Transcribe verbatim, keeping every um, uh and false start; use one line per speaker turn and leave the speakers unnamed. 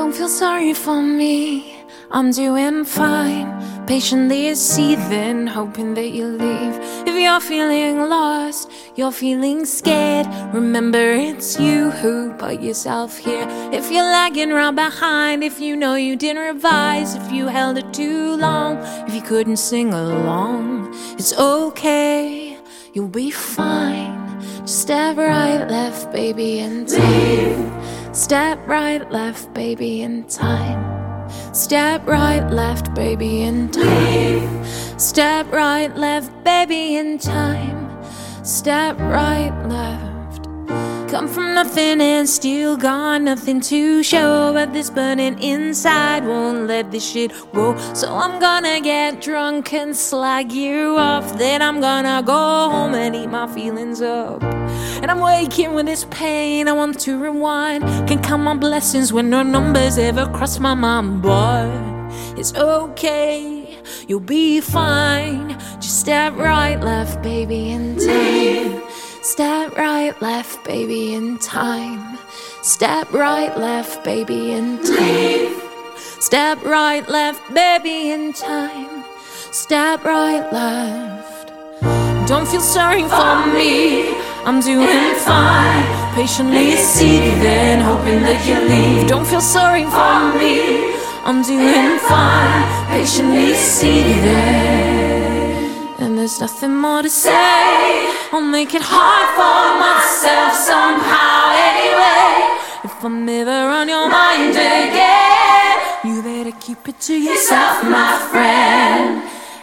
Don't feel sorry for me, I'm doing fine. Patiently seething, hoping that you leave. If you're feeling lost, you're feeling scared, remember it's you who put yourself here. If you're lagging right behind, if you know you didn't revise, if you held it too long, if you couldn't sing along, it's okay, you'll be fine. Just step right, left, baby, in time. Step right, left, baby, in time. Step right, left, baby, in time. Step right, left, baby, in time. Step right, left. Come from nothing and still got nothing to show, but this burning inside won't let this shit go. So I'm gonna get drunk and slag you off. Then I'm gonna go home and eat my feelings up. And I'm waking with this pain, I want to rewind. Can count my blessings when no numbers ever cross my mind. But it's okay, you'll be fine. Just step right, left, baby, in time. Step right, left, baby, in time. Step right, left, baby, in time. Step right, left, baby, in time. Step right, left. Don't feel sorry for me, I'm doing fine. Patiently seething, hoping that you leave. Don't feel sorry for me, I'm doing fine. Patiently seething, and there's nothing more to say. I'll make it hard for myself somehow anyway. If I'm never on your mind again, you better keep it to yourself, my friend.